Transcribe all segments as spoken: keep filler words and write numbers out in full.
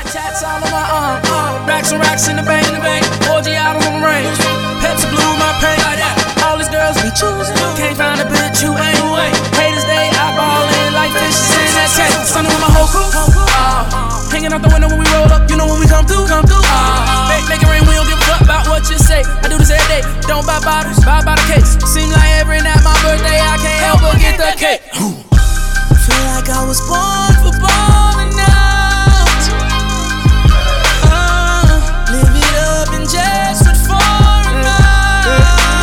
Tats all on my arm, uh, racks and racks in the bank, in the bank. Orgy out on the range, Pepsi Blue, my pain like that. All these girls be choosing, can't find a bitch you ain't. Haters they eyeballing like fishes in that tank. Sunning with my whole crew, uh, hanging out the window when we roll up. You know when we come through, come through. Uh, make, make it rain, we don't give a fuck about what you say. I do this every day, don't buy bottles, buy by the case. Seem like every night my birthday, I can't help but get the cake. Feel like I was born for balling out. Uh, live it up and just with foreign eyes.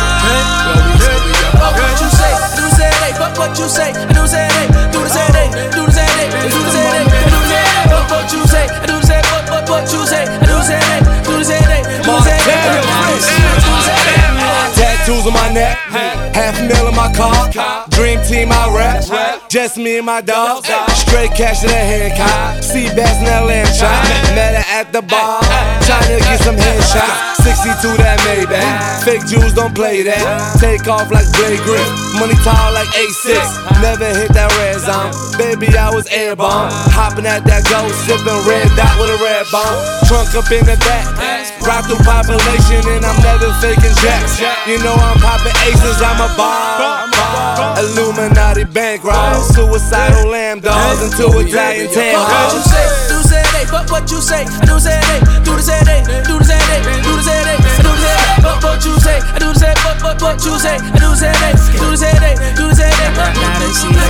Fuck what you say, do the same day. Fuck what you say, do the same day. Do the same day, do the same day. Do the same day, do the same day. Fuck what you say, do the same. Fuck what what you say, do the same day. Do the same day, do the same day. Do the same day. Tattoos on my neck, half a mil in my car. Dream team I rap, just me and my dog. Straight cash in a Hancock, sea bass in that lamb chop. Met her at the bar, trying to get some headshots. sixty-two that Maybach, fake Jews don't play that. Take off like Blake Grip, money tall like A six. Never hit that red zone, baby I was airborne. Hopping at that ghost, sipping red dot with a red bomb. Trunk up in the back, rock through population and I'm never faking jacks. You know I'm popping aces, I'm a bomb. Illuminati bankroll, suicidal lamb dogs into Italian tail. Fuck what you say, do the same day. Fuck what you say, I do the same day. Do the same day, do the same day. Do the same day, I do the same day. Fuck what you say, I do the same. Fuck what what you say, I do the same day. Do the same day, do the same day. Do the same day.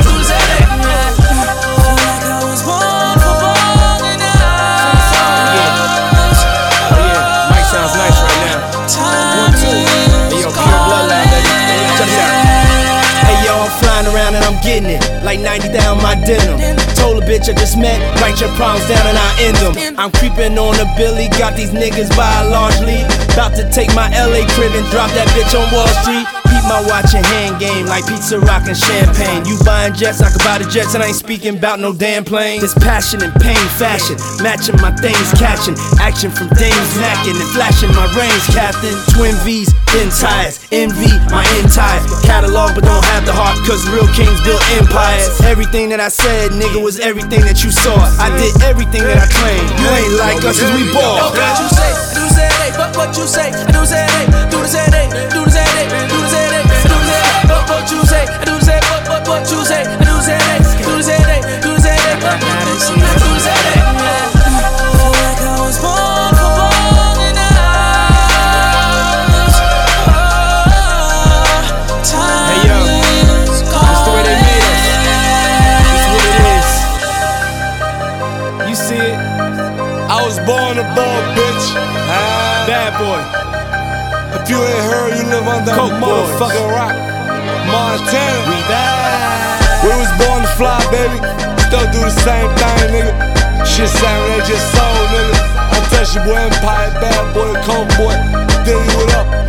Feel like I was born for balling out. Yeah, oh yeah, mic sounds nice right now. One, two, hey yo, pure bloodline, baby. Check it out. Hey yo, I'm flying around and I'm getting it, like ninety down my denim. Told a bitch I just met, write your problems down and I end them. I'm creeping on a Billy, got these niggas by a large lead. About to take my L A crib and drop that bitch on Wall Street. Keep my watch and hand game like pizza, rock and champagne. You buying jets, I can buy the jets and I ain't speaking about no damn plane. This passion and pain fashion, matching my things, catching action from dames, macking and flashing my range, Captain. Twin V's, thin tires, envy, my entire catalog, but don't have the heart, cause real kings build empires. Everything that I said, nigga, was everything that you saw. I did everything that I claimed. You ain't like us cause we bought. Fuck what you say, do the same day. Fuck what you say, I do the same day. Do the same day, do the same day. Do the same day, do the same day. Fuck what you say, I do the same. Fuck what what you say, I do the same day. Do the same day, do the same day. Do the same day. Feel like I was born for balling out. Hey yo, this the way they made us. This what it is. You see it? I was born a ball, bitch. Ah. Bad boy. If you ain't heard, you live under Coke a motherfucking rock. Montana. We back. We was born to fly, baby. Still do the same thing, nigga. Shit sound they just sold, nigga. I touch your boy Empire, bad boy, coke boy. Dig you it up.